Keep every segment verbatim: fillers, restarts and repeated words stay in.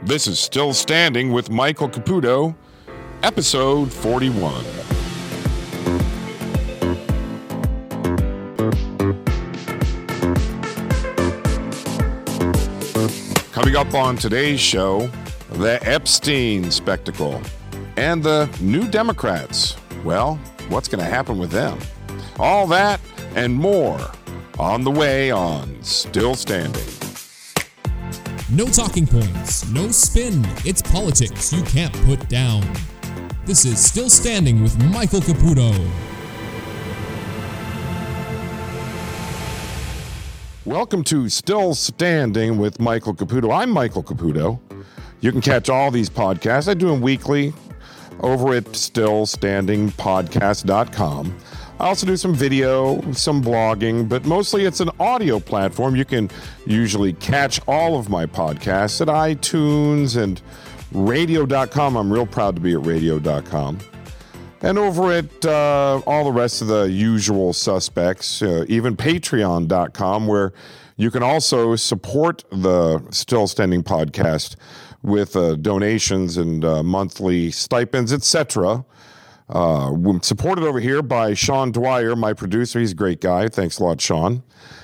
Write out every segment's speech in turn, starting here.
This is Still Standing with Michael Caputo, episode forty-one. Coming up on today's show, the Epstein spectacle and the New Democrats. Well, what's going to happen with them? All that and more on the way on Still Standing. No talking points, no spin. It's politics you can't put down. This is Still Standing with Michael Caputo. Welcome to Still Standing with Michael Caputo. I'm Michael Caputo. You can catch all these podcasts. I do them weekly over at still standing podcast dot com. I also do some video, some blogging, but mostly it's an audio platform. You can usually catch all of my podcasts at iTunes and radio dot com. I'm real proud to be at radio dot com. And over at uh, all the rest of the usual suspects, uh, even patreon dot com, where you can also support the Still Standing podcast with uh, donations and uh, monthly stipends, et cetera. Uh, we're supported over here by Sean Dwyer, my producer. He's a great guy. Thanks a lot, Sean.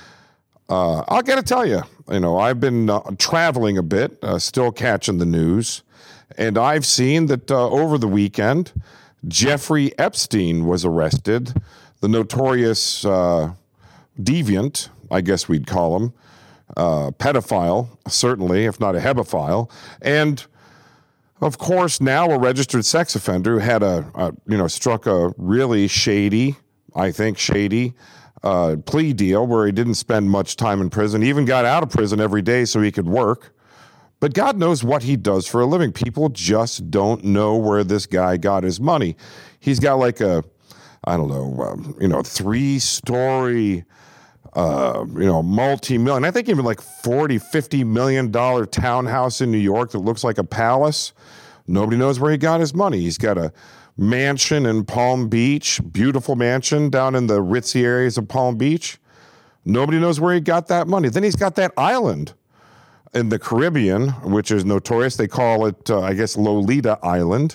Uh, I got to tell you, you know, I've been uh, traveling a bit, uh, still catching the news, and I've seen that uh, over the weekend, Jeffrey Epstein was arrested, the notorious uh, deviant, I guess we'd call him, uh, pedophile, certainly, if not a hebephile, and of course, now a registered sex offender who had a, a you know, struck a really shady, I think shady, uh, plea deal where he didn't spend much time in prison, he even got out of prison every day so he could work. But God knows what he does for a living. People just don't know where this guy got his money. He's got like a, I don't know, um, you know, three-story, Uh, you know, multi-million, I think even like forty, fifty million dollar townhouse in New York that looks like a palace. Nobody knows where he got his money. He's got a mansion in Palm Beach, beautiful mansion down in the ritzy areas of Palm Beach. Nobody knows where he got that money. Then he's got that island in the Caribbean, which is notorious. They call it, uh, I guess, Lolita Island.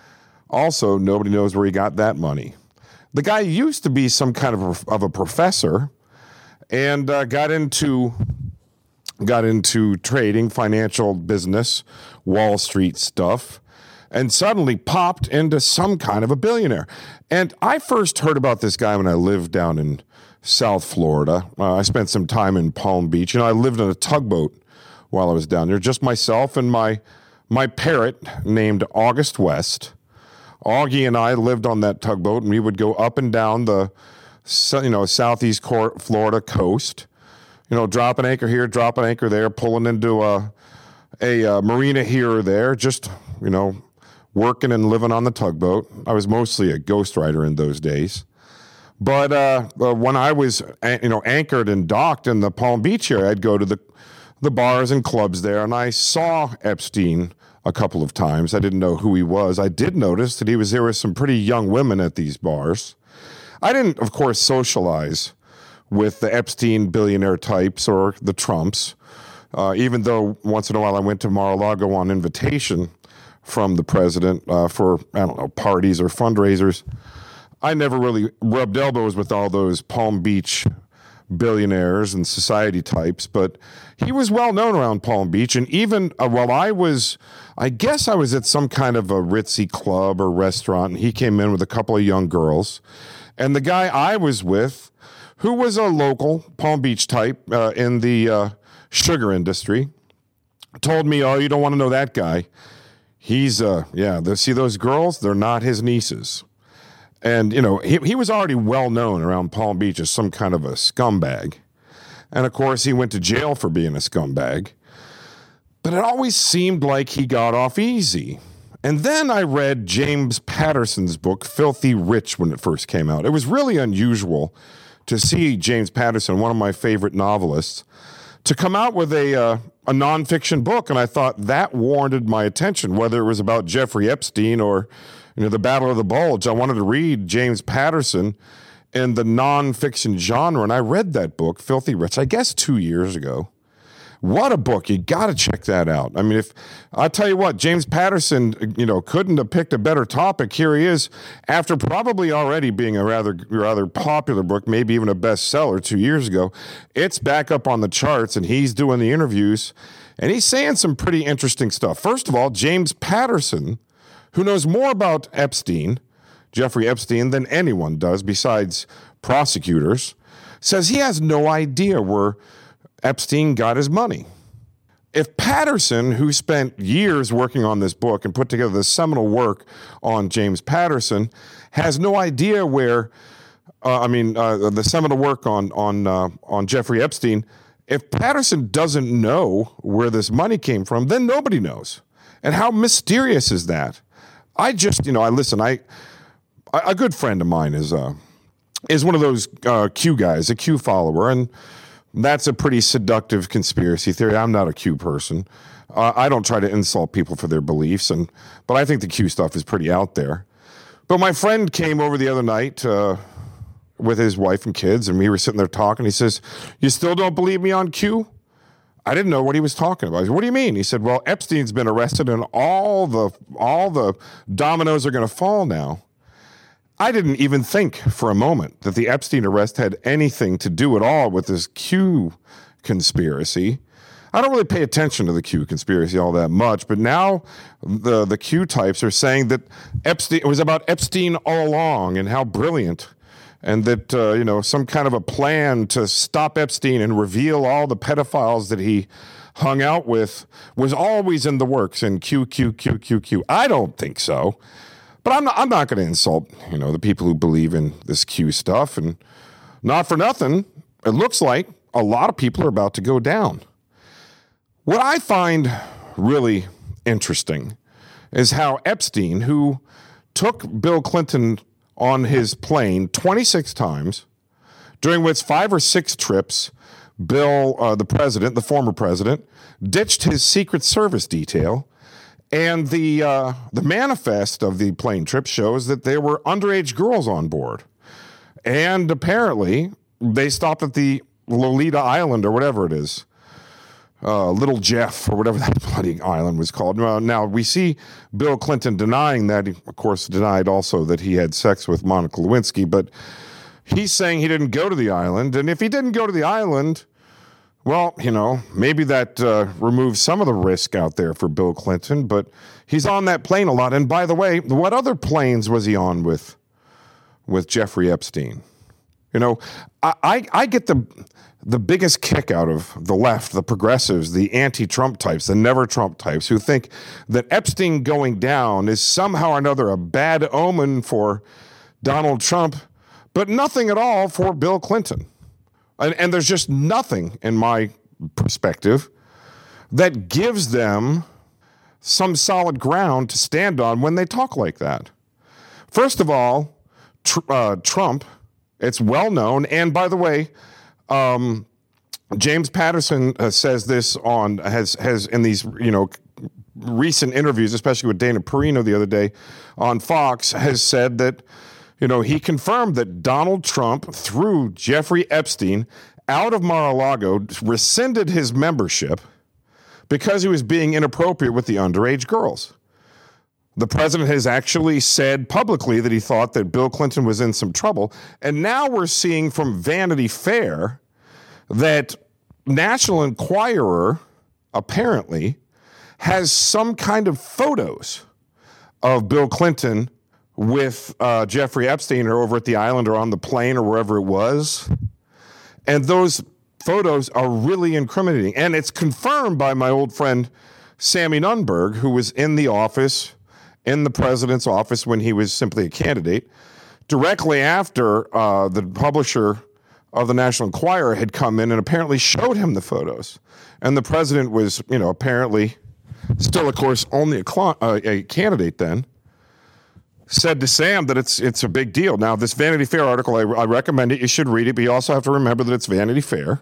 Also, nobody knows where he got that money. The guy used to be some kind of a, of a professor, and uh, got into got into trading, financial business, Wall Street stuff, and suddenly popped into some kind of a billionaire. And I first heard about this guy when I lived down in South Florida. Uh, I spent some time in Palm Beach. You know, I lived in a tugboat while I was down there, just myself and my my parrot named August West. Augie and I lived on that tugboat, and we would go up and down the So, you know, southeast Florida coast, you know, drop an anchor here, drop an anchor there, pulling into a, a, a marina here or there, just, you know, working and living on the tugboat. I was mostly a ghostwriter in those days. But uh, when I was, you know, anchored and docked in the Palm Beach area, I'd go to the, the bars and clubs there, and I saw Epstein a couple of times. I didn't know who he was. I did notice that he was there with some pretty young women at these bars. I didn't, of course, socialize with the Epstein billionaire types or the Trumps, uh, even though once in a while I went to Mar-a-Lago on invitation from the president uh, for, I don't know, parties or fundraisers. I never really rubbed elbows with all those Palm Beach billionaires and society types, but he was well known around Palm Beach. And even uh, while I was, I guess I was at some kind of a ritzy club or restaurant, and he came in with a couple of young girls. And the guy I was with, who was a local Palm Beach type uh, in the uh, sugar industry, told me, oh, you don't want to know that guy. He's, uh, yeah, the, see those girls? They're not his nieces. And, you know, he, he was already well known around Palm Beach as some kind of a scumbag. And, of course, he went to jail for being a scumbag. But it always seemed like he got off easy. And then I read James Patterson's book, Filthy Rich, when it first came out. It was really unusual to see James Patterson, one of my favorite novelists, to come out with a uh, a nonfiction book. And I thought that warranted my attention, whether it was about Jeffrey Epstein or, you know, the Battle of the Bulge. I wanted to read James Patterson in the nonfiction genre. And I read that book, Filthy Rich, I guess two years ago. What a book. You got to check that out. I mean, if I'll tell you what, James Patterson, you know, couldn't have picked a better topic. Here he is after probably already being a rather, rather popular book, maybe even a bestseller two years ago. It's back up on the charts and he's doing the interviews and he's saying some pretty interesting stuff. First of all, James Patterson, who knows more about Epstein, Jeffrey Epstein, than anyone does besides prosecutors, says he has no idea where Epstein got his money. If Patterson, who spent years working on this book and put together this seminal work on James Patterson, has no idea where, uh, I mean, uh, the seminal work on on uh, on Jeffrey Epstein, if Patterson doesn't know where this money came from, then nobody knows. And how mysterious is that? I just, you know, I listen, I, a good friend of mine is, uh, is one of those uh, Q guys, a Q follower, and that's a pretty seductive conspiracy theory. I'm not a Q person. Uh, I don't try to insult people for their beliefs, and but I think the Q stuff is pretty out there. But my friend came over the other night uh, with his wife and kids, and we were sitting there talking. He says, "You still don't believe me on Q?" I didn't know what he was talking about. I said, "What do you mean?" He said, "Well, Epstein's been arrested, and all the all the dominoes are going to fall now." I didn't even think for a moment that the Epstein arrest had anything to do at all with this Q conspiracy. I don't really pay attention to the Q conspiracy all that much, but now the, the Q types are saying that Epstein, it was about Epstein all along and how brilliant, and that, uh, you know, some kind of a plan to stop Epstein and reveal all the pedophiles that he hung out with was always in the works in Q, Q, Q, Q, Q. I don't think so. But I'm not, I'm not going to insult, you know, the people who believe in this Q stuff. And not for nothing, it looks like a lot of people are about to go down. What I find really interesting is how Epstein, who took Bill Clinton on his plane twenty-six times, during which five or six trips, Bill, uh, the president, the former president, ditched his Secret Service detail. And the uh, the manifest of the plane trip shows that there were underage girls on board. And apparently, they stopped at the Lolita Island or whatever it is. Uh, Little Jeff or whatever that bloody island was called. Now, now, we see Bill Clinton denying that. He, of course, denied also that he had sex with Monica Lewinsky. But he's saying he didn't go to the island. And if he didn't go to the island, well, you know, maybe that uh, removes some of the risk out there for Bill Clinton, but he's on that plane a lot. And by the way, what other planes was he on with with Jeffrey Epstein? You know, I, I, I get the the biggest kick out of the left, the progressives, the anti-Trump types, the never-Trump types, who think that Epstein going down is somehow or another a bad omen for Donald Trump, but nothing at all for Bill Clinton. And, and there's just nothing, in my perspective, that gives them some solid ground to stand on when they talk like that. First of all, tr- uh, Trump, it's well known, and by the way, um, James Patterson uh, says this on has has in these you know recent interviews, especially with Dana Perino the other day on Fox, has said that. You know, he confirmed that Donald Trump, through Jeffrey Epstein, out of Mar-a-Lago, rescinded his membership because he was being inappropriate with the underage girls. The president has actually said publicly that he thought that Bill Clinton was in some trouble. And now we're seeing from Vanity Fair that National Enquirer apparently has some kind of photos of Bill Clinton with uh, Jeffrey Epstein or over at the island or on the plane or wherever it was. And those photos are really incriminating. And it's confirmed by my old friend Sammy Nunberg, who was in the office, in the president's office when he was simply a candidate, directly after uh, the publisher of the National Enquirer had come in and apparently showed him the photos. And the president was, you know, apparently still, of course, only a, cl- uh, a candidate then, said to Sam that it's it's a big deal. Now, this Vanity Fair article, I, I recommend it. You should read it, but you also have to remember that it's Vanity Fair.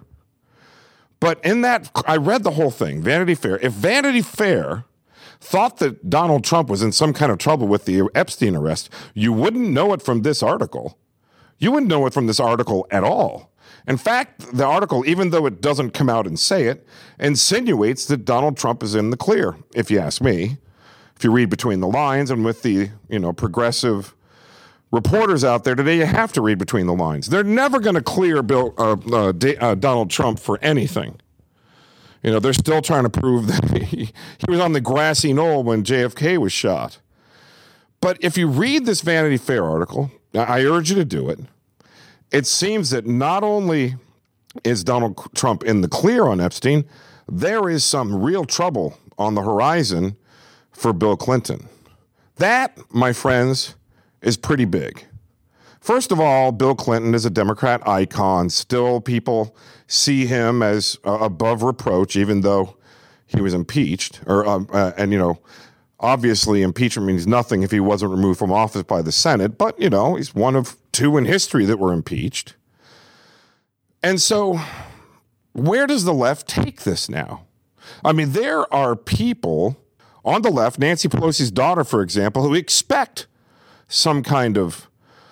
But in that, I read the whole thing, Vanity Fair. If Vanity Fair thought that Donald Trump was in some kind of trouble with the Epstein arrest, you wouldn't know it from this article. You wouldn't know it from this article at all. In fact, the article, even though it doesn't come out and say it, insinuates that Donald Trump is in the clear, if you ask me. If you read between the lines, and with the, you know, progressive reporters out there today, you have to read between the lines. They're never going to clear Bill uh, uh, D- uh, Donald Trump for anything. You know, they're still trying to prove that he, he was on the grassy knoll when J F K was shot. But if you read this Vanity Fair article, I urge you to do it. It seems that not only is Donald Trump in the clear on Epstein, there is some real trouble on the horizon for Bill Clinton. That, my friends, is pretty big. First of all, Bill Clinton is a Democrat icon. Still, people see him as uh, above reproach, even though he was impeached. Or uh, uh, and, you know, obviously impeachment means nothing if he wasn't removed from office by the Senate. But, you know, he's one of two in history that were impeached. And so where does the left take this now? I mean, there are people on the left, Nancy Pelosi's daughter, for example, who expect some kind of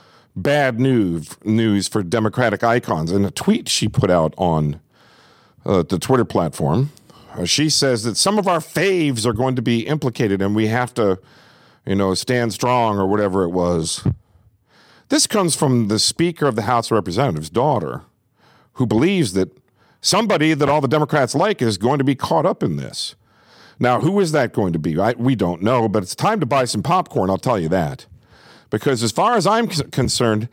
bad news news for Democratic icons. In a tweet she put out on uh, the Twitter platform, uh, she says that some of our faves are going to be implicated and we have to, you know, stand strong or whatever it was. This comes from the Speaker of the House of Representatives' daughter, who believes that somebody that all the Democrats like is going to be caught up in this. Now, who is that going to be? I, we don't know, but it's time to buy some popcorn, I'll tell you that. Because as far as I'm c- concerned,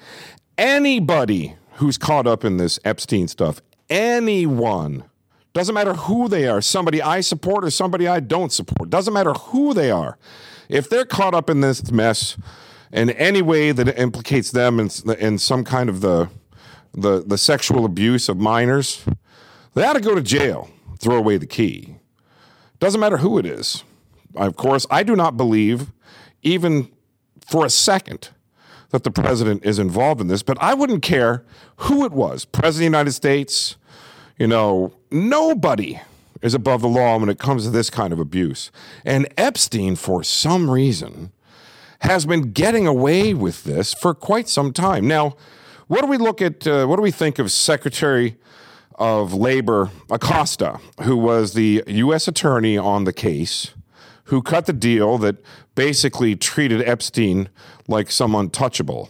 anybody who's caught up in this Epstein stuff, anyone, doesn't matter who they are, somebody I support or somebody I don't support, doesn't matter who they are, if they're caught up in this mess in any way that implicates them in, in some kind of the, the, the sexual abuse of minors, they ought to go to jail, throw away the key. Doesn't matter who it is. Of course, I do not believe, even for a second, that the president is involved in this, but I wouldn't care who it was. President of the United States, you know, nobody is above the law when it comes to this kind of abuse. And Epstein, for some reason, has been getting away with this for quite some time. Now, what do we look at, uh, what do we think of Secretary of Labor Acosta, who was the U S attorney on the case, who cut the deal that basically treated Epstein like some untouchable?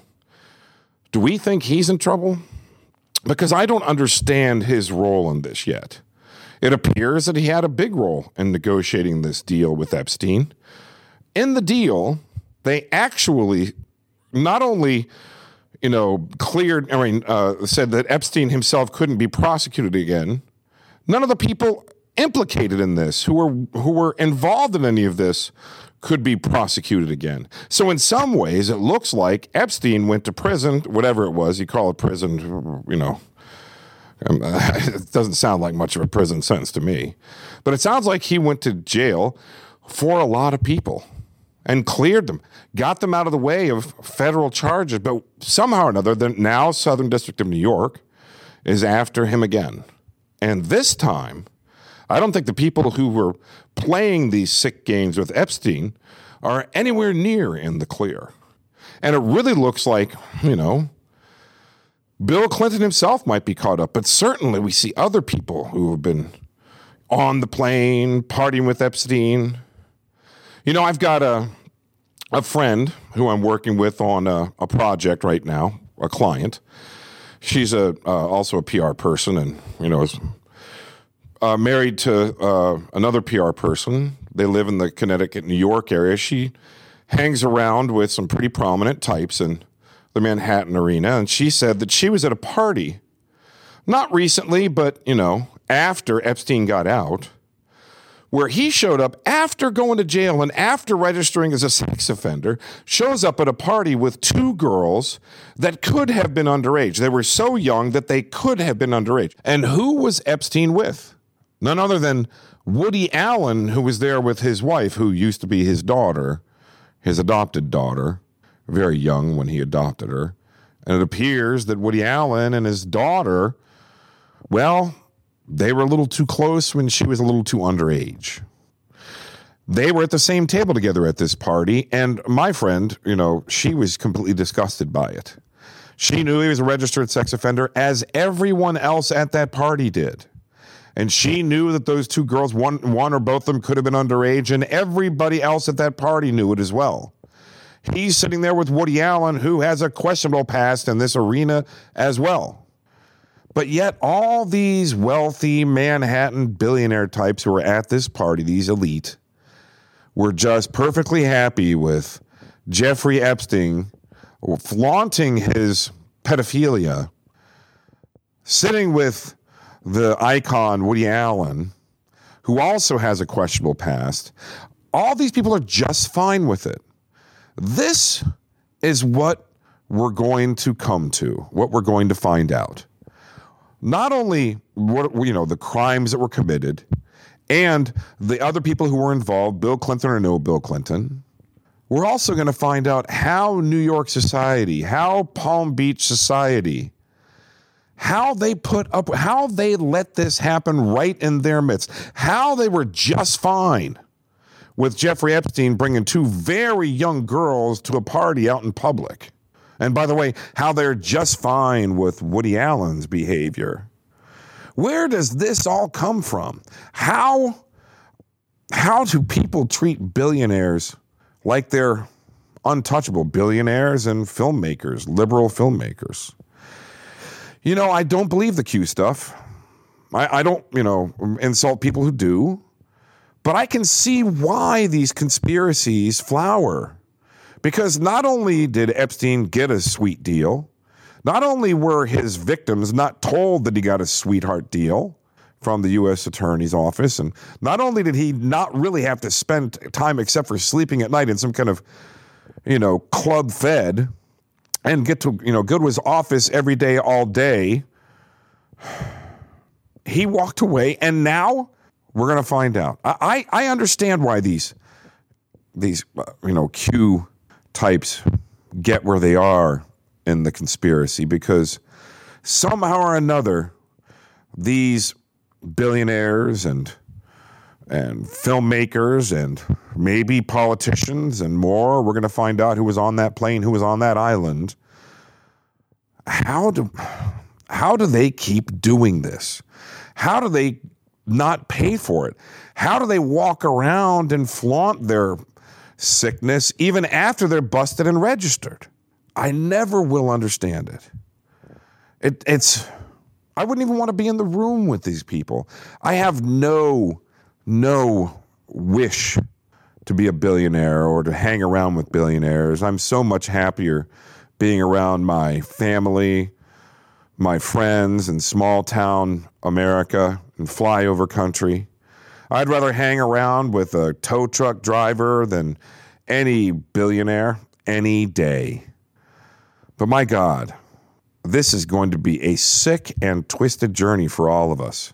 Do we think he's in trouble? Because I don't understand his role in this yet. It appears that he had a big role in negotiating this deal with Epstein. In the deal, they actually not only you know, cleared, I mean, uh, said that Epstein himself couldn't be prosecuted again. None of the people implicated in this, who were who were involved in any of this, could be prosecuted again. So in some ways, it looks like Epstein went to prison, whatever it was. You call it prison, you know. Um, it doesn't sound like much of a prison sentence to me. But it sounds like he went to jail for a lot of people and cleared them, got them out of the way of federal charges. But somehow or another, the now Southern District of New York is after him again. And this time, I don't think the people who were playing these sick games with Epstein are anywhere near in the clear. And it really looks like, you know, Bill Clinton himself might be caught up, but certainly we see other people who have been on the plane, partying with Epstein. You know, I've got a a friend who I'm working with on a, a project right now, a client. She's a uh, also a P R person, and you know is uh, married to uh, another P R person. They live in the Connecticut, New York area. She hangs around with some pretty prominent types in the Manhattan arena, and she said that she was at a party, not recently, but you know after Epstein got out, where he showed up after going to jail and after registering as a sex offender, shows up at a party with two girls that could have been underage. They were so young that they could have been underage. And who was Epstein with? None other than Woody Allen, who was there with his wife, who used to be his daughter, his adopted daughter, very young when he adopted her. And it appears that Woody Allen and his daughter, well, they were a little too close when she was a little too underage. They were at the same table together at this party, and my friend, you know, she was completely disgusted by it. She knew he was a registered sex offender, as everyone else at that party did. And she knew that those two girls, one, one or both of them, could have been underage, and everybody else at that party knew it as well. He's sitting there with Woody Allen, who has a questionable past in this arena as well. But yet all these wealthy Manhattan billionaire types who were at this party, these elite, were just perfectly happy with Jeffrey Epstein flaunting his pedophilia, sitting with the icon Woody Allen, who also has a questionable past. All these people are just fine with it. This is what we're going to come to, what we're going to find out. Not only what, you know, the crimes that were committed and the other people who were involved, Bill Clinton or no Bill Clinton, we're also going to find out how New York society, how Palm Beach society, how they put up, how they let this happen right in their midst, how they were just fine with Jeffrey Epstein bringing two very young girls to a party out in public. And by the way, how they're just fine with Woody Allen's behavior. Where does this all come from? How, how do people treat billionaires like they're untouchable? Billionaires and filmmakers, liberal filmmakers. You know, I don't believe the Q stuff. I, I don't, you know, insult people who do. But I can see why these conspiracies flower. Because not only did Epstein get a sweet deal, not only were his victims not told that he got a sweetheart deal from the U S Attorney's Office, and not only did he not really have to spend time except for sleeping at night in some kind of, you know, club fed, and get to, you know, go to his office every day, all day. He walked away, and now we're going to find out. I, I understand why these, these, uh, you know, Q types get where they are in the conspiracy, because somehow or another, these billionaires and and filmmakers and maybe politicians and more, we're going to find out who was on that plane, who was on that island. How do how do they keep doing this? How do they not pay for it? How do they walk around and flaunt their sickness even after they're busted and registered? I never will understand it. It it's I wouldn't even want to be in the room with these people. I have no no wish to be a billionaire or to hang around with billionaires. I'm so much happier being around my family, my friends in small town America and flyover country. I'd rather hang around with a tow truck driver than any billionaire any day. But my God, this is going to be a sick and twisted journey for all of us.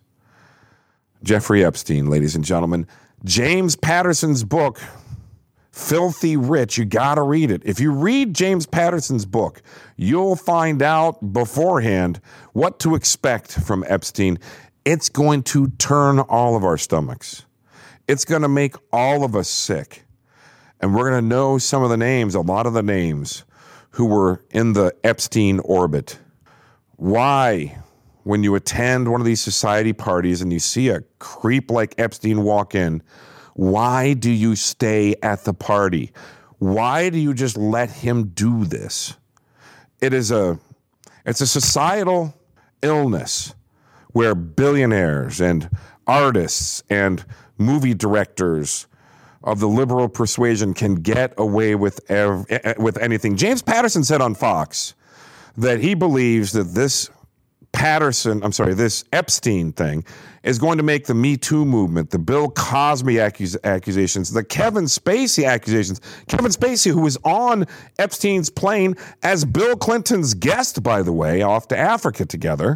Jeffrey Epstein, ladies and gentlemen. James Patterson's book, Filthy Rich, you got to read it. If you read James Patterson's book, you'll find out beforehand what to expect from Epstein. It's going to turn all of our stomachs. It's going to make all of us sick. And we're going to know some of the names, a lot of the names, who were in the Epstein orbit. Why, when you attend one of these society parties and you see a creep like Epstein walk in, why do you stay at the party? Why do you just let him do this? It is a, it's a societal illness where billionaires and artists and movie directors of the liberal persuasion can get away with ev- with anything. James Patterson said on Fox that he believes that this Patterson, I'm sorry, this Epstein thing is going to make the Me Too movement, the Bill Cosby accus- accusations, the Kevin Spacey accusations. Kevin Spacey, who was on Epstein's plane as Bill Clinton's guest, by the way, off to Africa together.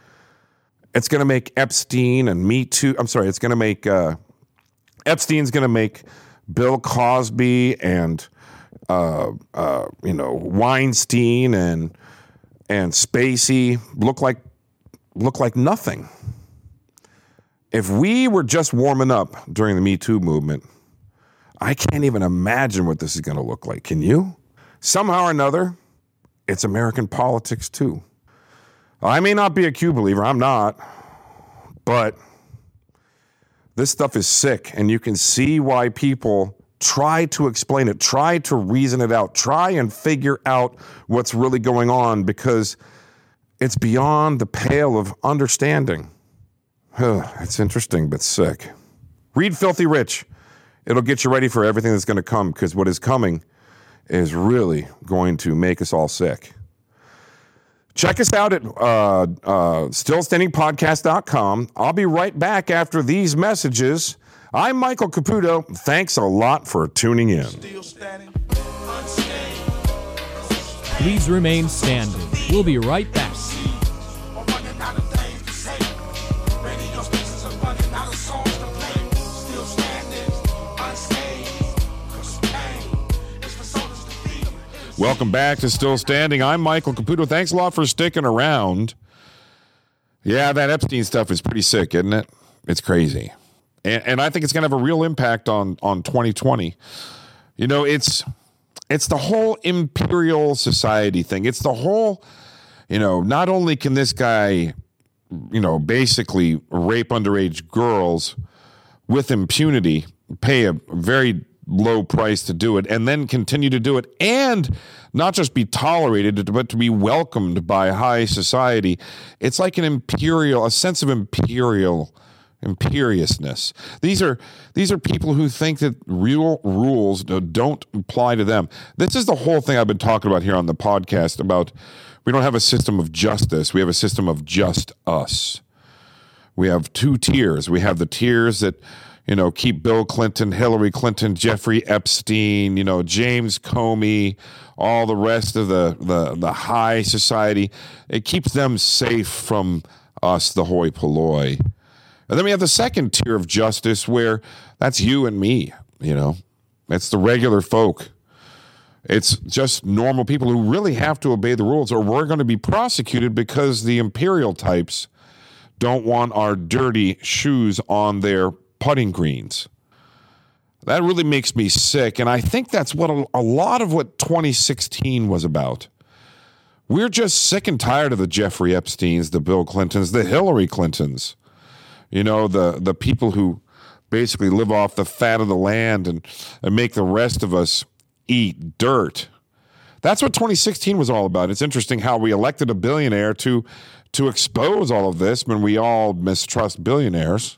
It's going to make Epstein and Me Too, I'm sorry, it's going to make, uh, Epstein's going to make Bill Cosby and, uh, uh, you know, Weinstein and and Spacey look like look like nothing. If we were just warming up during the Me Too movement, I can't even imagine what this is going to look like. Can you? Somehow or another, it's American politics too. I may not be a Q believer, I'm not, but this stuff is sick, and you can see why people try to explain it, try to reason it out, try and figure out what's really going on, because it's beyond the pale of understanding. It's interesting, but sick. Read Filthy Rich. It'll get you ready for everything that's going to come, because what is coming is really going to make us all sick. Check us out at uh, uh, still standing podcast dot com. I'll be right back after these messages. I'm Michael Caputo. Thanks a lot for tuning in. Please remain standing. We'll be right back. Welcome back to Still Standing. I'm Michael Caputo. Thanks a lot for sticking around. Yeah, that Epstein stuff is pretty sick, isn't it? It's crazy. And, and I think it's going to have a real impact on, on twenty twenty. You know, it's it's the whole imperial society thing. It's the whole, you know, not only can this guy, you know, basically rape underage girls with impunity, pay a very low price to do it, and then continue to do it, and not just be tolerated, but to be welcomed by high society. It's like an imperial, a sense of imperial, imperiousness. These are these are people who think that real rules don't apply to them. This is the whole thing I've been talking about here on the podcast about. We don't have a system of justice. We have a system of just us. We have two tiers. We have the tiers that, you know, keep Bill Clinton, Hillary Clinton, Jeffrey Epstein, you know, James Comey, all the rest of the, the, the high society. It keeps them safe from us, the hoi polloi. And then we have the second tier of justice where that's you and me, you know. It's the regular folk. It's just normal people who really have to obey the rules, or we're going to be prosecuted because the imperial types don't want our dirty shoes on their putting greens. That really makes me sick, and I think that's what a, a lot of what twenty sixteen was about. We're just sick and tired of the Jeffrey Epsteins, the Bill Clintons, the Hillary Clintons. You know, the the people who basically live off the fat of the land and, and make the rest of us eat dirt. That's what twenty sixteen was all about. It's interesting how we elected a billionaire to to expose all of this when we all mistrust billionaires.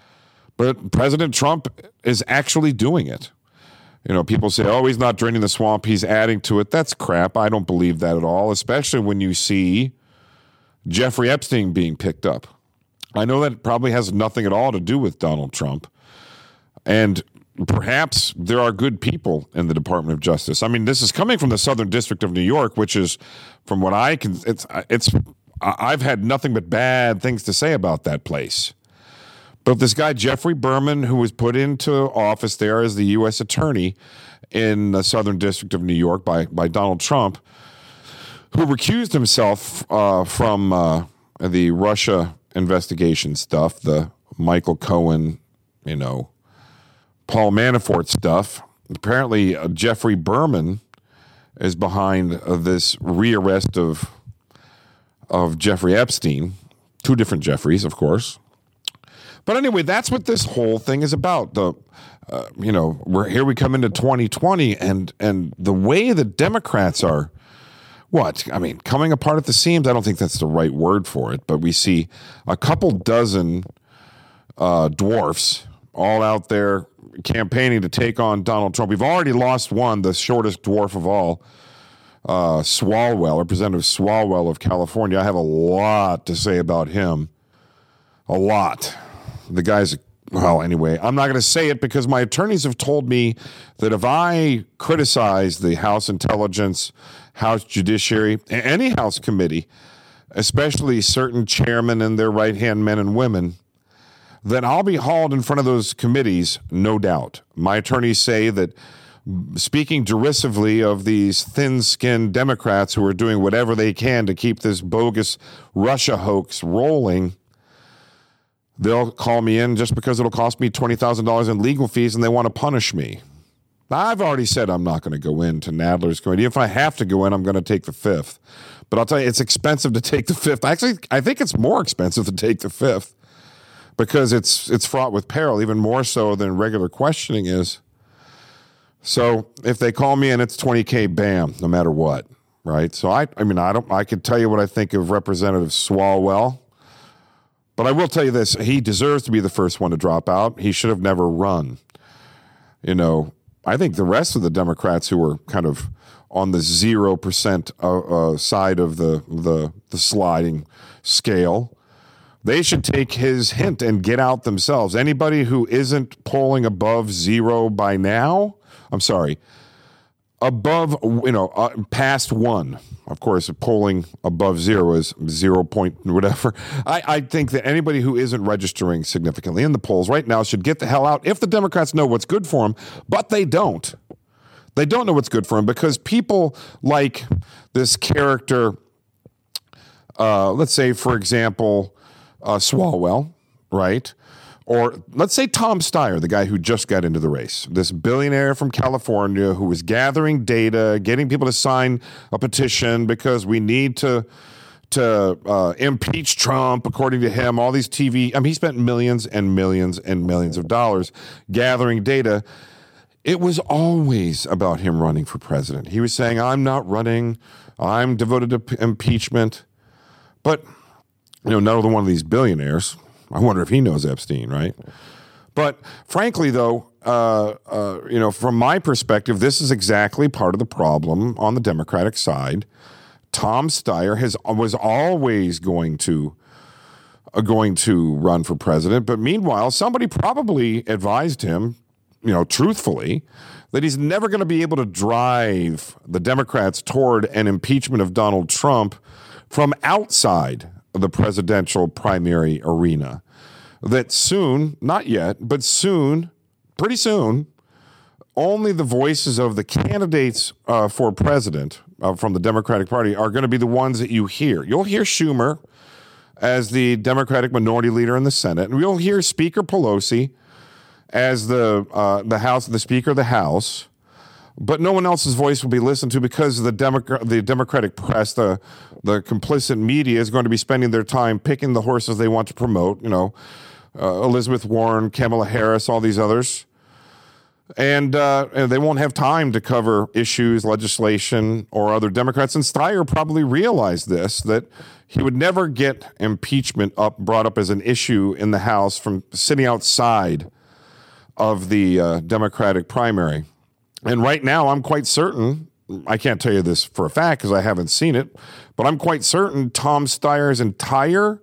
But President Trump is actually doing it. You know, people say, oh, he's not draining the swamp, he's adding to it. That's crap. I don't believe that at all, especially when you see Jeffrey Epstein being picked up. I know that probably has nothing at all to do with Donald Trump. And perhaps there are good people in the Department of Justice. I mean, this is coming from the Southern District of New York, which is, from what I can, it's, it's, I've had nothing but bad things to say about that place. But this guy, Jeffrey Berman, who was put into office there as the U S attorney in the Southern District of New York by, by Donald Trump, who recused himself uh, from uh, the Russia investigation stuff, the Michael Cohen, you know, Paul Manafort stuff. Apparently, uh, Jeffrey Berman is behind uh, this rearrest of, of Jeffrey Epstein. Two different Jeffreys, of course. But anyway, that's what this whole thing is about. The, uh, you know, we're here. We come into twenty twenty, and and the way the Democrats are, what I mean, coming apart at the seams. I don't think that's the right word for it, but we see a couple dozen uh, dwarfs all out there campaigning to take on Donald Trump. We've already lost one, the shortest dwarf of all, uh, Swalwell, Representative Swalwell of California. I have a lot to say about him. A lot. The guy's, well, anyway, I'm not going to say it because my attorneys have told me that if I criticize the House Intelligence, House Judiciary, any House committee, especially certain chairmen and their right-hand men and women, then I'll be hauled in front of those committees, no doubt. My attorneys say that speaking derisively of these thin-skinned Democrats who are doing whatever they can to keep this bogus Russia hoax rolling, they'll call me in just because it'll cost me twenty thousand dollars in legal fees and they want to punish me. I've already said I'm not going to go into Nadler's committee. If I have to go in, I'm going to take the fifth. But I'll tell you, it's expensive to take the fifth. Actually, I think it's more expensive to take the fifth because it's it's fraught with peril, even more so than regular questioning is. So if they call me and it's twenty K, bam, no matter what, right? So I, I mean, I don't. I could tell you what I think of Representative Swalwell, but I will tell you this: he deserves to be the first one to drop out. He should have never run. You know, I think the rest of the Democrats who were kind of on the zero percent uh, uh, side of the the the sliding scale, they should take his hint and get out themselves. Anybody who isn't polling above zero by now. I'm sorry, above, you know, uh, past one. Of course, polling above zero is zero point whatever. I, I think that anybody who isn't registering significantly in the polls right now should get the hell out if the Democrats know what's good for them, but they don't. They don't know what's good for them because people like this character, uh, let's say, for example, uh, Swalwell, right? Or let's say Tom Steyer, the guy who just got into the race, this billionaire from California who was gathering data, getting people to sign a petition because we need to to uh, impeach Trump, according to him. All these T V, I mean, he spent millions and millions and millions of dollars gathering data. It was always about him running for president. He was saying, I'm not running. I'm devoted to p- impeachment. But, you know, another one of these billionaires, I wonder if he knows Epstein, right? But frankly, though, uh, uh, you know, from my perspective, this is exactly part of the problem on the Democratic side. Tom Steyer has was always going to uh, going to run for president, but meanwhile, somebody probably advised him, you know, truthfully, that he's never going to be able to drive the Democrats toward an impeachment of Donald Trump from outside the presidential primary arena. That soon, not yet, but soon, pretty soon, only the voices of the candidates uh, for president uh, from the Democratic Party are going to be the ones that you hear. You'll hear Schumer as the Democratic minority leader in the Senate, and you'll hear Speaker Pelosi as the uh, the House, the Speaker of the House. But no one else's voice will be listened to because the Democrat, the Democratic press, the the complicit media is going to be spending their time picking the horses they want to promote. You know, uh, Elizabeth Warren, Kamala Harris, all these others, and uh, and they won't have time to cover issues, legislation, or other Democrats. And Steyer probably realized this, that he would never get impeachment up brought up as an issue in the House from sitting outside of the uh, Democratic primary. And right now, I'm quite certain, I can't tell you this for a fact because I haven't seen it, but I'm quite certain Tom Steyer's entire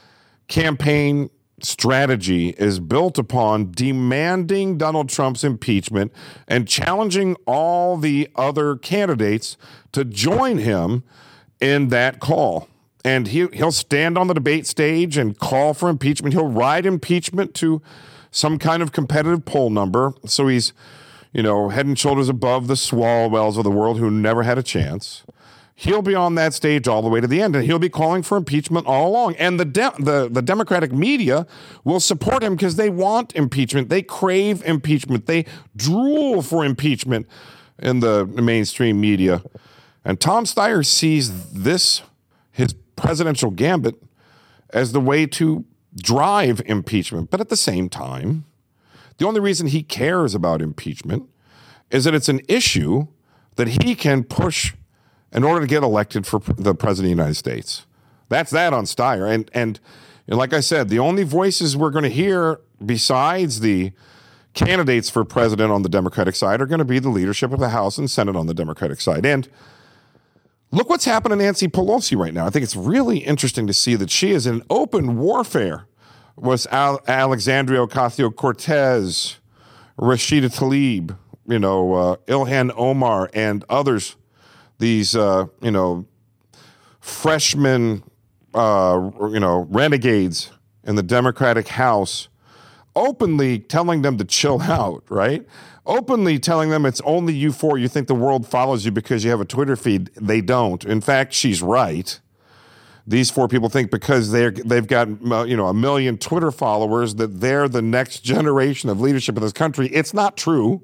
campaign strategy is built upon demanding Donald Trump's impeachment and challenging all the other candidates to join him in that call. And he, he'll stand on the debate stage and call for impeachment. He'll ride impeachment to some kind of competitive poll number. So he's, you know, head and shoulders above the Swalwells of the world who never had a chance. He'll be on that stage all the way to the end, and he'll be calling for impeachment all along. And the de- the, the Democratic media will support him because they want impeachment. They crave impeachment. They drool for impeachment in the mainstream media. And Tom Steyer sees this, his presidential gambit, as the way to drive impeachment. But at the same time, the only reason he cares about impeachment is that it's an issue that he can push in order to get elected for the president of the United States. That's that on Steyer. And, and, and like I said, the only voices we're going to hear besides the candidates for president on the Democratic side are going to be the leadership of the House and Senate on the Democratic side. And look what's happened to Nancy Pelosi right now. I think it's really interesting to see that she is in open warfare with Al- Alexandria Ocasio-Cortez, Rashida Tlaib, you know, uh, Ilhan Omar, and others. These, uh, you know, freshmen, uh, you know, renegades in the Democratic House, openly telling them to chill out, right? Openly telling them it's only you four. You think the world follows you because you have a Twitter feed. They don't. In fact, she's right. These four people think because they're, they've got, you know, a million Twitter followers that they're the next generation of leadership in this country. It's not true.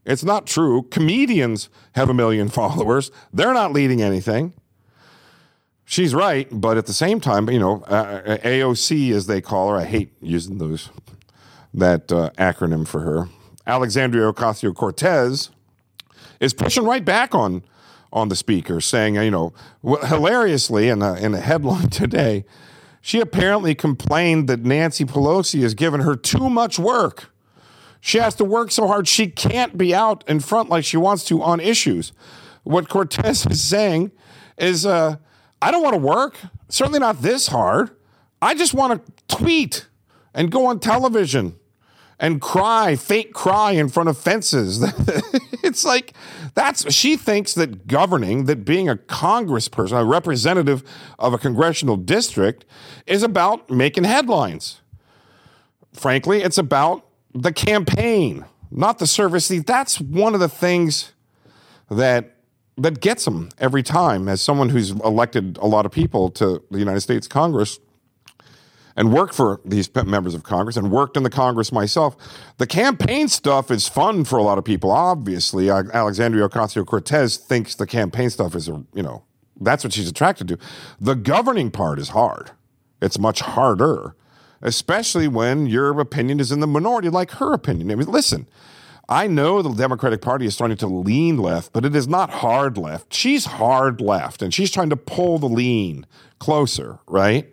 It's not true. Comedians have a million followers. They're not leading anything. She's right, but at the same time, you know, uh, A O C, as they call her, I hate using those that uh, acronym for her, Alexandria Ocasio-Cortez, is pushing right back on on the speaker, saying, you know, well, hilariously in a, in a headline today, she apparently complained that Nancy Pelosi has given her too much work. She has to work so hard she can't be out in front like she wants to on issues. What Cortez is saying is, uh, I don't want to work, certainly not this hard. I just want to tweet and go on television and cry, fake cry in front of fences. It's like, that's, she thinks that governing, that being a congressperson, a representative of a congressional district, is about making headlines. Frankly, it's about the campaign, not the service. See, that's one of the things that that gets them every time. As someone who's elected a lot of people to the United States Congress and worked for these members of Congress and worked in the Congress myself, the campaign stuff is fun for a lot of people. Obviously, Alexandria Ocasio-Cortez thinks the campaign stuff is, a, you know, that's what she's attracted to. The governing part is hard. It's much harder, especially when your opinion is in the minority, like her opinion. I mean, listen, I know the Democratic Party is starting to lean left, but it is not hard left. She's hard left, and she's trying to pull the lean closer, right?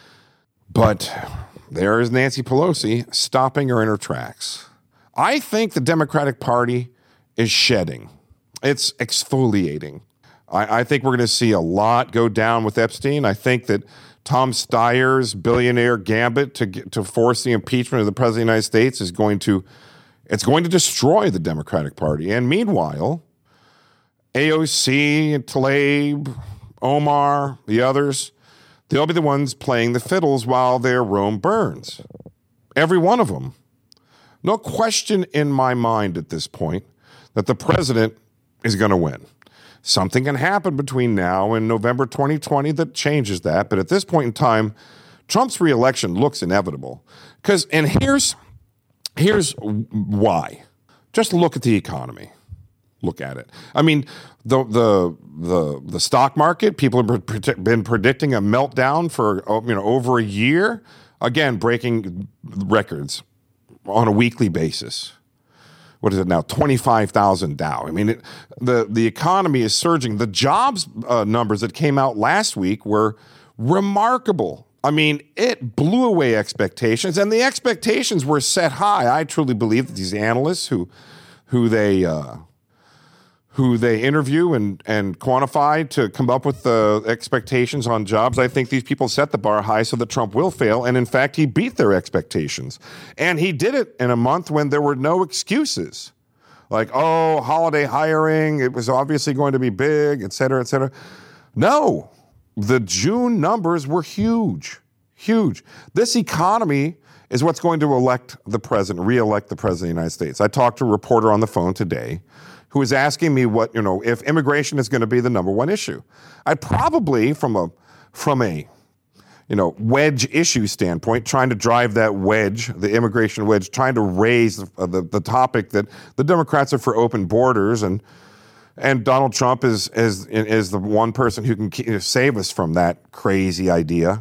But there is Nancy Pelosi stopping her in her tracks. I think the Democratic Party is shedding. It's exfoliating. I, I think we're going to see a lot go down with Epstein. I think that Tom Steyer's billionaire gambit to get, to force the impeachment of the President of the United States is going to It's going to destroy the Democratic Party. And meanwhile, A O C, Tlaib, Omar, the others, they'll be the ones playing the fiddles while their Rome burns. Every one of them. No question in my mind at this point that the president is going to win. Something can happen between now and November twenty twenty that changes that. But at this point in time, Trump's reelection looks inevitable. Because, and here's... Here's why. Just look at the economy. Look at it. I mean, the the the the stock market, people have been predicting a meltdown for, you know, over a year. Again, breaking records on a weekly basis. What is it now? twenty-five thousand Dow. I mean, it, the, the economy is surging. The jobs uh, numbers that came out last week were remarkable. I mean, it blew away expectations, and the expectations were set high. I truly believe that these analysts who, who they, uh, who they interview and and quantify to come up with the expectations on jobs, I think these people set the bar high so that Trump will fail. And in fact, he beat their expectations, and he did it in a month when there were no excuses, like, oh, holiday hiring, it was obviously going to be big, et cetera, et cetera. No. The June numbers were huge, huge. This economy is what's going to elect the president, re-elect the president of the United States. I talked to a reporter on the phone today who was asking me what, you know, if immigration is going to be the number one issue. I'd probably, from a, from a, you know, wedge issue standpoint, trying to drive that wedge, the immigration wedge, trying to raise the, the, the topic that the Democrats are for open borders, and And Donald Trump is is is the one person who can keep, save us from that crazy idea.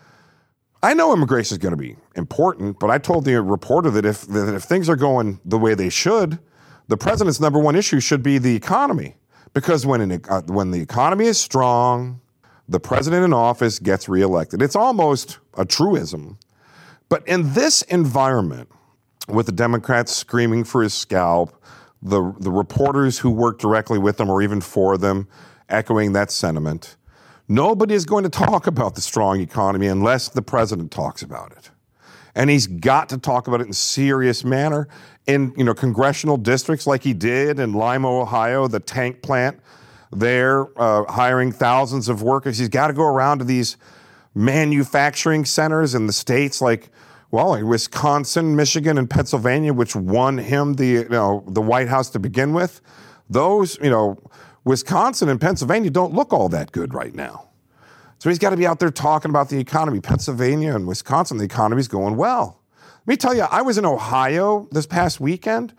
I know immigration is going to be important, but I told the reporter that if that if things are going the way they should, the president's number one issue should be the economy. Because when an, uh, when the economy is strong, the president in office gets reelected. It's almost a truism. But in this environment, with the Democrats screaming for his scalp, The the reporters who work directly with them or even for them echoing that sentiment, nobody is going to talk about the strong economy unless the president talks about it. And he's got to talk about it in a serious manner in, you know, congressional districts like he did in Lima, Ohio, the tank plant there, uh, hiring thousands of workers. He's got to go around to these manufacturing centers in the states like, well, in Wisconsin, Michigan, and Pennsylvania, which won him the, you know, the White House to begin with. Those, you know, Wisconsin and Pennsylvania don't look all that good right now. So he's got to be out there talking about the economy. Pennsylvania and Wisconsin, the economy's going well. Let me tell you, I was in Ohio this past weekend.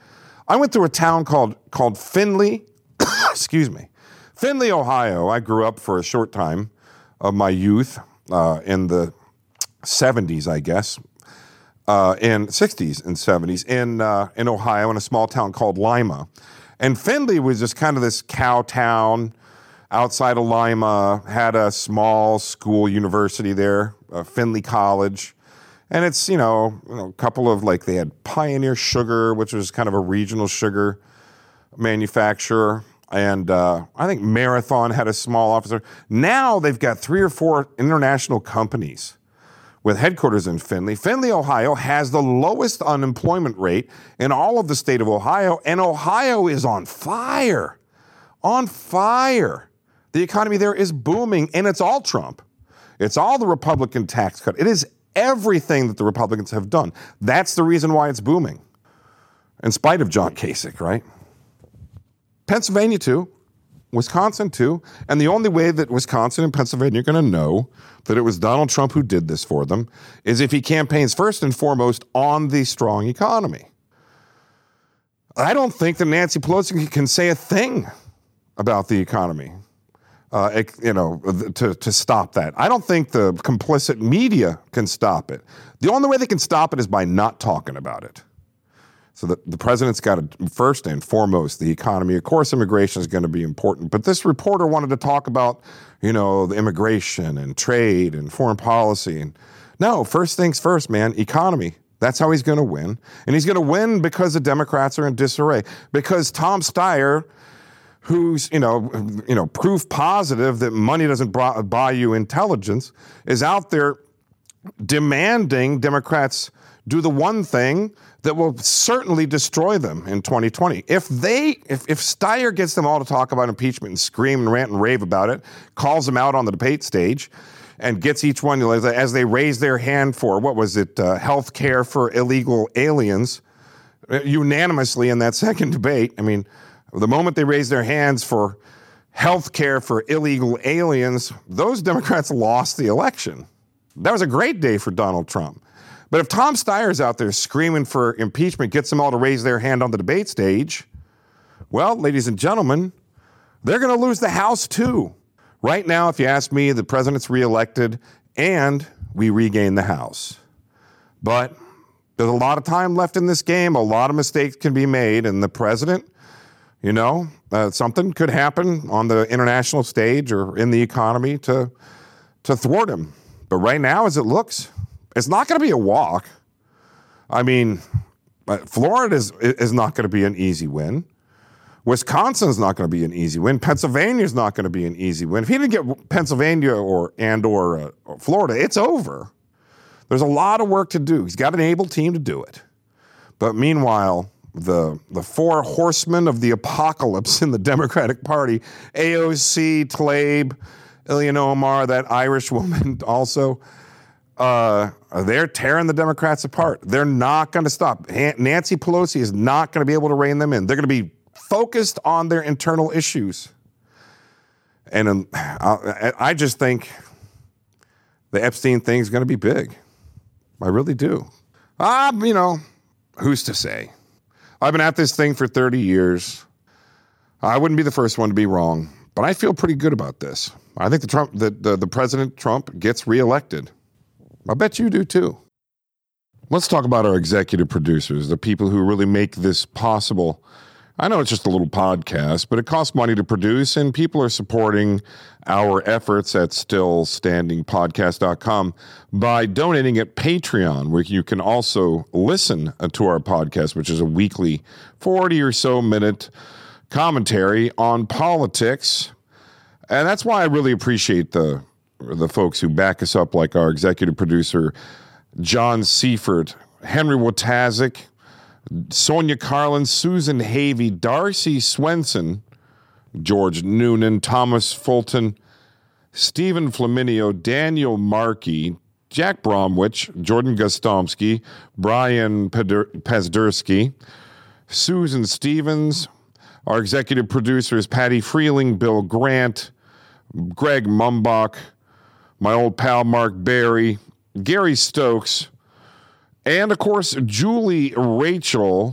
I went through a town called called Findlay, excuse me, Findlay, Ohio. I grew up for a short time of my youth uh, in the seventies, I guess, uh, in sixties and seventies in uh, in Ohio, in a small town called Lima. And Findlay was just kind of this cow town outside of Lima, had a small school university there, uh, Findlay College. And it's, you know, you know, a couple of, like, they had Pioneer Sugar, which was kind of a regional sugar manufacturer. And uh, I think Marathon had a small office there. Now they've got three or four international companies with headquarters in Findlay. Findlay, Ohio has the lowest unemployment rate in all of the state of Ohio, and Ohio is on fire. On fire. The economy there is booming, and it's all Trump. It's all the Republican tax cut. It is everything that the Republicans have done. That's the reason why it's booming, in spite of John Kasich, right? Pennsylvania too, Wisconsin too, and the only way that Wisconsin and Pennsylvania are going to know that it was Donald Trump who did this for them is if he campaigns first and foremost on the strong economy. I don't think that Nancy Pelosi can say a thing about the economy. Uh, you know, to, to stop that. I don't think the complicit media can stop it. The only way they can stop it is by not talking about it. So the, the president's got to, first and foremost, the economy. Of course, immigration is going to be important. But this reporter wanted to talk about, you know, the immigration and trade and foreign policy. And no, first things first, man, economy. That's how he's going to win. And he's going to win because the Democrats are in disarray. Because Tom Steyer, who's, you know, you know, proof positive that money doesn't buy you intelligence, is out there demanding Democrats do the one thing that will certainly destroy them in twenty twenty. If they, if, if Steyer gets them all to talk about impeachment and scream and rant and rave about it, calls them out on the debate stage, and gets each one, as they raise their hand for, what was it, uh, health care for illegal aliens, unanimously in that second debate. I mean, the moment they raised their hands for health care for illegal aliens, those Democrats lost the election. That was a great day for Donald Trump. But if Tom Steyer's out there screaming for impeachment, gets them all to raise their hand on the debate stage, well, ladies and gentlemen, they're going to lose the House too. Right now, if you ask me, the president's reelected and we regain the House. But there's a lot of time left in this game. A lot of mistakes can be made, and the president, you know, uh, something could happen on the international stage or in the economy to to thwart him. But right now, as it looks, it's not going to be a walk. I mean, Florida is, is not going to be an easy win. Wisconsin's not going to be an easy win. Pennsylvania's not going to be an easy win. If he didn't get Pennsylvania or and or, uh, or Florida, it's over. There's a lot of work to do. He's got an able team to do it. But meanwhile, the the four horsemen of the apocalypse in the Democratic Party, A O C, Tlaib, Ilhan Omar, that Irish woman also, uh, they're tearing the Democrats apart. They're not going to stop. Nancy Pelosi is not going to be able to rein them in. They're going to be focused on their internal issues. And um, I, I just think the Epstein thing is going to be big. I really do. Ah, uh, you know, who's to say? I've been at this thing for thirty years. I wouldn't be the first one to be wrong, but I feel pretty good about this. I think the Trump, the, the, the President Trump gets reelected. I bet you do too. Let's talk about our executive producers, the people who really make this possible. I know it's just a little podcast, but it costs money to produce, and people are supporting our efforts at still standing podcast dot com by donating at Patreon, where you can also listen to our podcast, which is a weekly forty or so minute commentary on politics. And that's why I really appreciate the the folks who back us up, like our executive producer, John Seifert, Henry Watazik, Sonia Carlin, Susan Havey, Darcy Swenson, George Noonan, Thomas Fulton, Stephen Flaminio, Daniel Markey, Jack Bromwich, Jordan Gostomski, Brian Pazdursky, Susan Stevens. Our executive producers, Patty Freeling, Bill Grant, Greg Mumbach, my old pal Mark Barry, Gary Stokes, and, of course, Julie Rachel,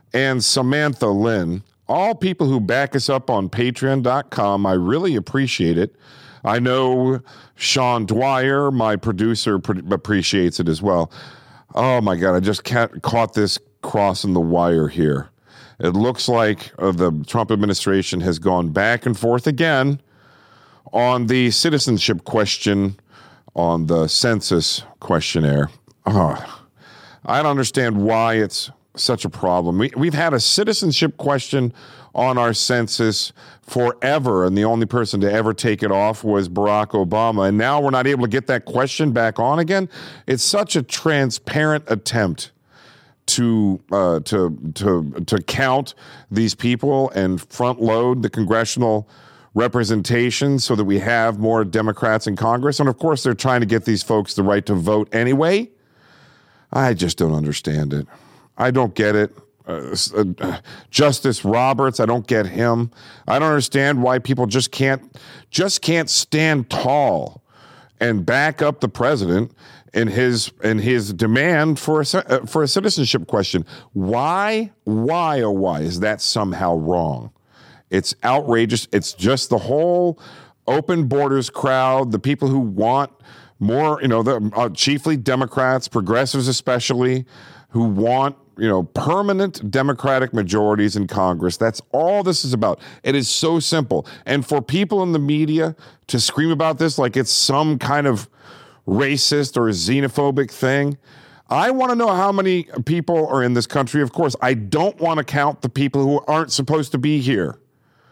and Samantha Lynn, all people who back us up on patreon dot com. I really appreciate it. I know Sean Dwyer, my producer, pre- appreciates it as well. Oh, my God, I just ca- caught this crossing the wire here. It looks like uh, the Trump administration has gone back and forth again on the citizenship question on the census questionnaire. Oh, I don't understand why it's such a problem. We, we've had a citizenship question on our census forever, and the only person to ever take it off was Barack Obama, and now we're not able to get that question back on again. It's such a transparent attempt to uh, to to to count these people and front load the congressional representation so that we have more Democrats in Congress. And of course, they're trying to get these folks the right to vote anyway. I just don't understand it. I don't get it. Uh, uh, Justice Roberts, I don't get him. I don't understand why people just can't just can't stand tall and back up the president in his in his demand for a uh, for a citizenship question. Why, why, oh why is that somehow wrong? It's outrageous. It's just the whole open borders crowd, the people who want more, you know, the uh, chiefly Democrats, progressives especially, who want, you know, permanent Democratic majorities in Congress. That's all this is about. It is so simple. And for people in the media to scream about this like it's some kind of racist or xenophobic thing, I want to know how many people are in this country. Of course, I don't want to count the people who aren't supposed to be here.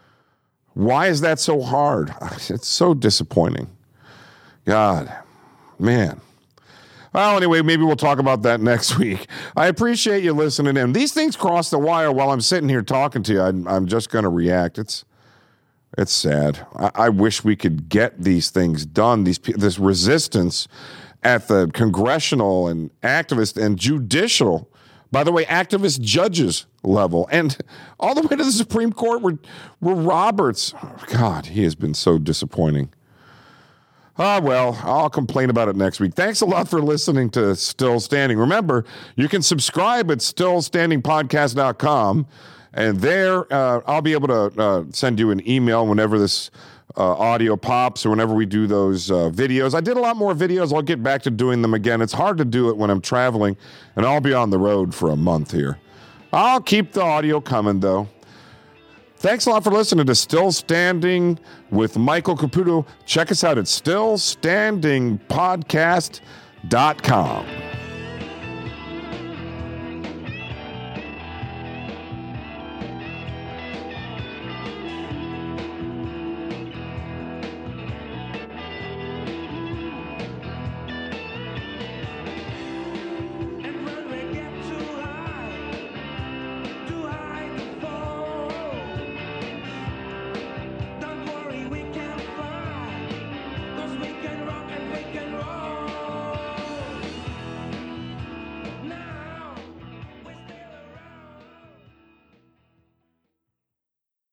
Why is that so hard? It's so disappointing. God, man. Well, anyway, maybe we'll talk about that next week. I appreciate you listening in. These things cross the wire while I'm sitting here talking to you. I'm, I'm just going to react. It's it's sad. I, I wish we could get these things done, These this resistance at the congressional and activist and judicial, by the way, activist judges level, and all the way to the Supreme Court where, where Roberts, oh God, he has been so disappointing. Ah, well, I'll complain about it next week. Thanks a lot for listening to Still Standing. Remember, you can subscribe at still standing podcast dot com, and there uh, I'll be able to uh, send you an email whenever this uh, audio pops or whenever we do those uh, videos. I did a lot more videos. I'll get back to doing them again. It's hard to do it when I'm traveling, and I'll be on the road for a month here. I'll keep the audio coming, though. Thanks a lot for listening to Still Standing with Michael Caputo. Check us out at still standing podcast dot com.